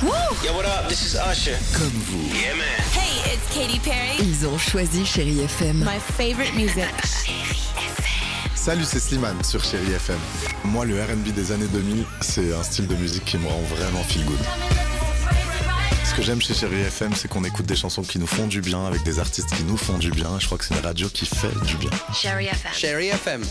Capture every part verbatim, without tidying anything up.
Yo, what up? This is Usher. Comme vous, Yeah, man. Hey, it's Katy Perry. ils ont choisi Chérie F M. My favorite music. Salut, c'est Slimane sur Chérie F M. Moi, le R and B des années deux mille, c'est un style de musique qui me rend vraiment feel good. Ce que j'aime chez Chérie F M, c'est qu'on écoute des chansons qui nous font du bien, avec des artistes qui nous font du bien. Je crois que c'est une radio qui fait du bien. Chérie F M. Chérie F M.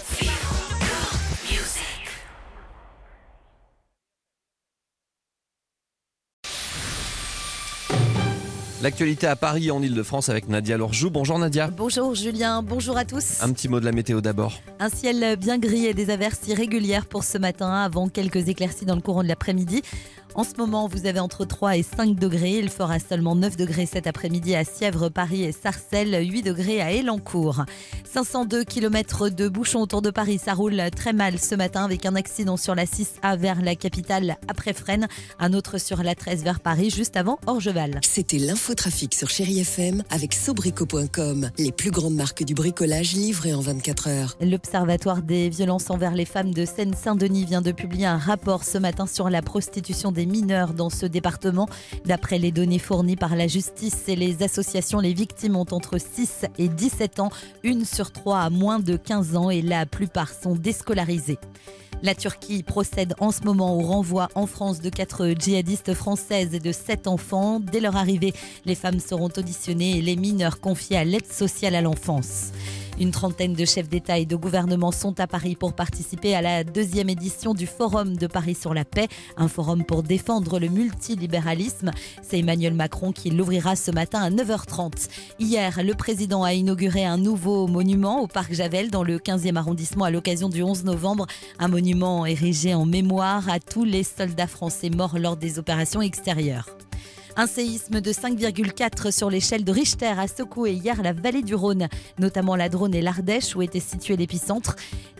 L'actualité à Paris et en Ile-de-France avec Nadia Lorjou. Bonjour Nadia. Bonjour Julien, bonjour à tous. Un petit mot de la météo d'abord. Un ciel bien gris et des averses irrégulières pour ce matin avant quelques éclaircies dans le courant de l'après-midi. En ce moment, vous avez entre trois et cinq degrés. Il fera seulement neuf degrés cet après-midi à Sièvres, Paris et Sarcelles, huit degrés à Elancourt. cinq cent deux kilomètres de bouchons autour de Paris. Ça roule très mal ce matin avec un accident sur la six A vers la capitale après Fresnes. Un autre sur la treize vers Paris juste avant Orgeval. C'était l'infotrafic sur Chérie F M avec Sobrico point com. Les plus grandes marques du bricolage livrées en vingt-quatre heures. L'Observatoire des violences envers les femmes de Seine-Saint-Denis vient de publier un rapport ce matin sur la prostitution des mineurs dans ce département. D'après les données fournies par la justice et les associations, les victimes ont entre six et dix-sept ans. Une sur trois a moins de quinze ans et la plupart sont déscolarisées. La Turquie procède en ce moment au renvoi en France de quatre djihadistes françaises et de sept enfants. Dès leur arrivée, les femmes seront auditionnées et les mineurs confiés à l'aide sociale à l'enfance. Une trentaine de chefs d'État et de gouvernement sont à Paris pour participer à la deuxième édition du Forum de Paris sur la paix, un forum pour défendre le multilibéralisme. C'est Emmanuel Macron qui l'ouvrira ce matin à neuf heures trente. Hier, le président a inauguré un nouveau monument au parc Javel dans le quinzième arrondissement à l'occasion du onze novembre. Un monument érigé en mémoire à tous les soldats français morts lors des opérations extérieures. Un séisme de cinq virgule quatre sur l'échelle de Richter a secoué hier la vallée du Rhône, notamment la Drône et l'Ardèche où était situé l'épicentre.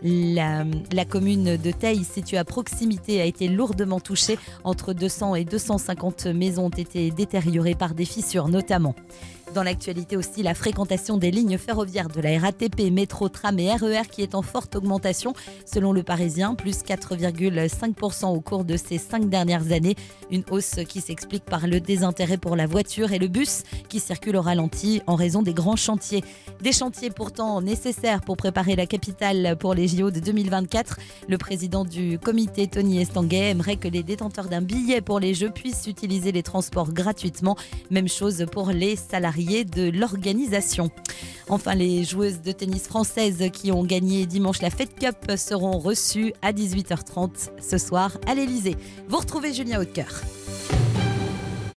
La, la commune de Teil, située à proximité, a été lourdement touchée. Entre deux cents et deux cent cinquante maisons ont été détériorées par des fissures notamment. Dans l'actualité aussi, la fréquentation des lignes ferroviaires de la R A T P, métro, tram et R E R qui est en forte augmentation. Selon le Parisien, plus quatre virgule cinq pour cent au cours de ces cinq dernières années. Une hausse qui s'explique par le désintérêt pour la voiture et le bus qui circule au ralenti en raison des grands chantiers. Des chantiers pourtant nécessaires pour préparer la capitale pour les J O de deux mille vingt-quatre. Le président du comité, Tony Estanguet, aimerait que les détenteurs d'un billet pour les Jeux puissent utiliser les transports gratuitement. Même chose pour les salariés de l'organisation. Enfin, les joueuses de tennis françaises qui ont gagné dimanche la Fed Cup seront reçues à dix-huit heures trente ce soir à l'Elysée. Vous retrouvez Julien Hautecoeur.